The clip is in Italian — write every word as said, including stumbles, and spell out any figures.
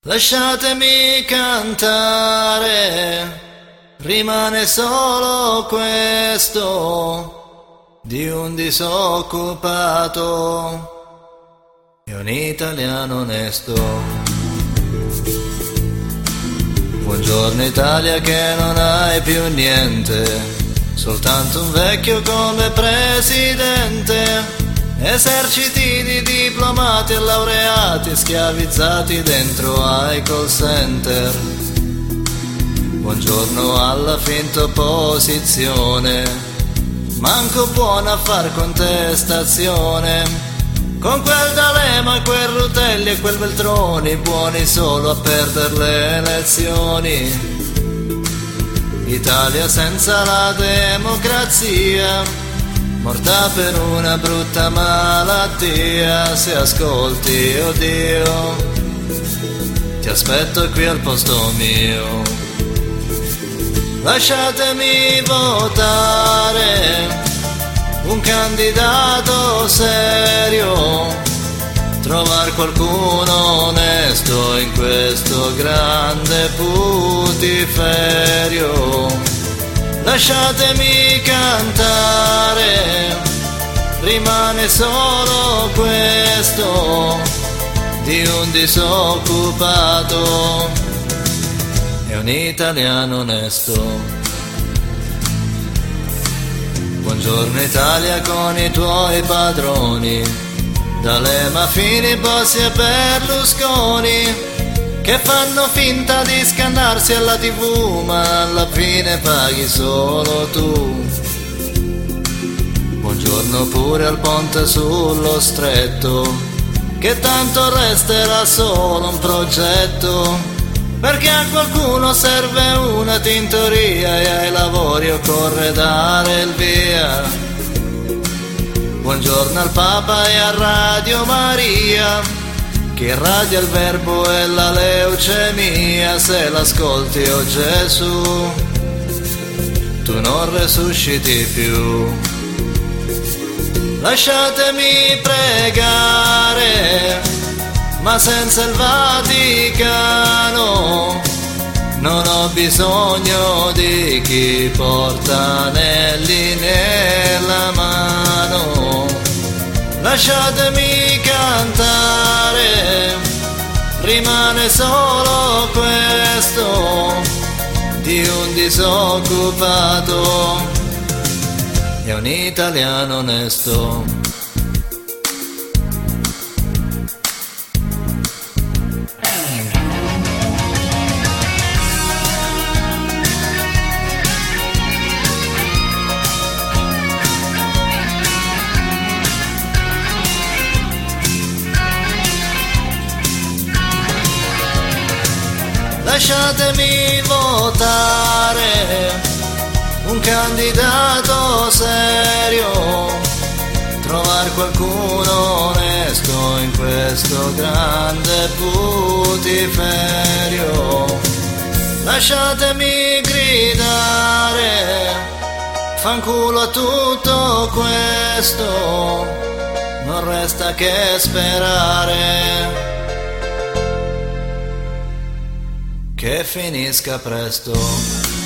Lasciatemi cantare, rimane solo questo di un disoccupato e un italiano onesto. Buongiorno Italia che non hai più niente, soltanto un vecchio come presidente. Eserciti di diplomati e laureati schiavizzati dentro ai call center. Buongiorno alla finta opposizione, manco buona a far contestazione. Con quel D'Alema e quel Rutelli e quel Veltroni, buoni solo a perdere le elezioni. Italia senza la democrazia, morta per una brutta malattia. Se ascolti, oh Dio, ti aspetto qui al posto mio. Lasciatemi votare un candidato serio, trovar qualcuno onesto in questo grande putiferio. Lasciatemi cantare, rimane solo questo di un disoccupato e un italiano onesto. Buongiorno Italia con i tuoi padroni, D'Alema, Fini, Bossi e Berlusconi, che fanno finta di scannarsi alla tivù, ma alla fine paghi solo tu. Buongiorno pure al ponte sullo stretto, che tanto resterà solo un progetto, perché a qualcuno serve una tintoria e ai lavori occorre dare il via. Buongiorno al Papa e a Radio Maria, che irradia il verbo e la leucemia. Se l'ascolti, oh Gesù, tu non resusciti più. Lasciatemi pregare, ma senza il Vaticano non ho bisogno di chi porta anelli nella mano. Lasciatemi cantare, rimane solo questo di un disoccupato e un italiano onesto. Lasciatemi votare un candidato serio, trovar qualcuno onesto in questo grande putiferio. Lasciatemi gridare, fanculo a tutto questo, non resta che sperare che finisca presto.